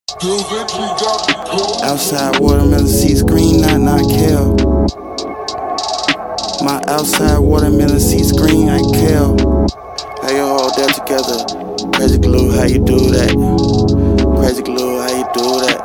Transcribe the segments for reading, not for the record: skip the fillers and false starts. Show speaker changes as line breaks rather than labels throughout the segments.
Outside watermelon seeds green, not kale. My outside watermelon seeds green, like kale. How you hold that together? Crazy glue, how you do that? Crazy glue, how you do that?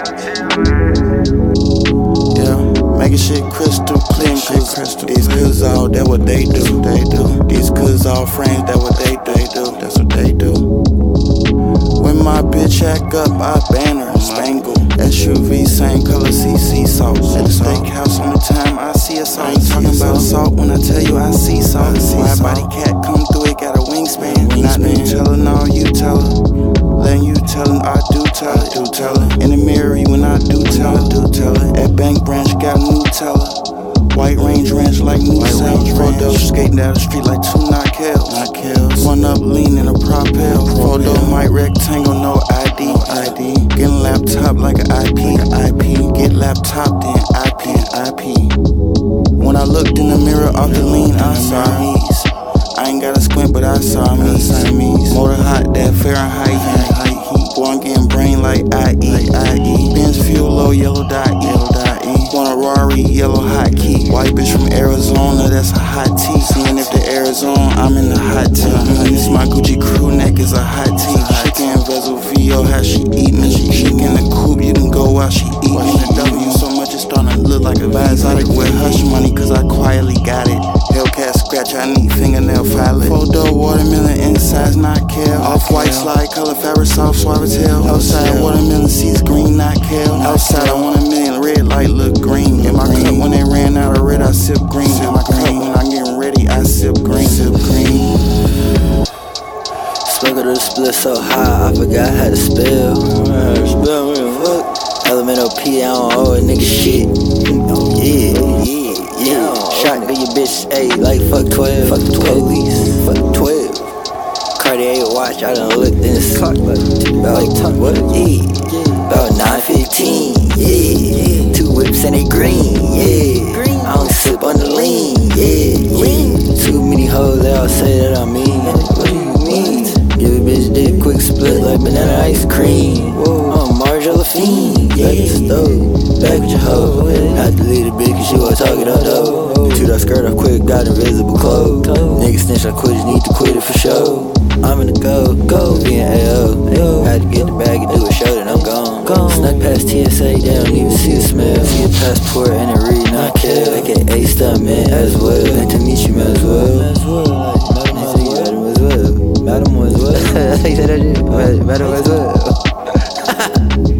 Yeah, making shit crystal clear. These cuz all, that what they do. These cuz all frames, that what they do. That's what they do. When my bitch act up, I ban her. Spangle, SUV, same color, CC salt. At the steakhouse on the time, I see a salt. I ain't talking about salt when I tell you I see salt. Wide body cat come through, it got a wingspan. Not Nutella, no, you tell her. Letting you tell her, I do tell her. In the mirror, when I do tell her. At Bank Branch, got Nutella. White Range Ranch like new sound. Photo skating down the street like two knockhells. One up lean in a propel. Photo mic rectangle, no ID. Getting laptop like an IP. Get laptop, then IP. When I looked in the mirror off the lean, I saw me. I ain't got a squint, but I saw me. Motor hot, that Fahrenheit. Boy, I'm getting brain like IE. Benz fuel low, yellow dot E. Want a Rari, yellow hot key. White bitch from Arizona, that's a hot tea. Seeing if the air is on, I'm in the hot tea. This my Gucci crew neck is a hot tea. Chicken Vezel VO, how she eatin'. She in the coupe, you can go while she eatin'. The W so much it's starting to look like a exotic with hush money, cause I quietly got it. Hellcat scratch, I need fingernail fillet. Photo watermelon inside's not kale. Off-white slide color fabric soft Suavitel. Outside watermelon seeds green, not kale. Outside I want a million red light look green. In my cup when they ran out of red, I sip green. In my cup when I'm getting ready, I sip green.
Smoke of the split so high, I forgot how to spell. Elemental P, I don't owe a nigga shit. Yeah. Shot to your bitch, ayy, like fuck 12. Fuck 12. Cartier watch, I done looked in this clock about what? About 9:15. Yeah. 2 whips and they green. Yeah. I don't sip on the lean. Yeah. Too many hoes, they all say that I mean. What do you mean? Give a bitch dick, quick split like banana ice cream. I'm Marjorie Fiend. Back in the stove, back with your hoe. Not delete a bitch cause she was talking on dough. Toot that skirt off quick, got invisible clothes. Niggas snitch, I quit, just need to quit it for sure. I'm in the go, being AO. Had to get the bag and do a show, then I'm gone. Snuck past TSA, they don't even see the smell. See a passport and a read, not kill. AKA stuntman as well. Nice to meet you, as well. Mademoiselle. Mademoiselle. He said that shit. Mademoiselle.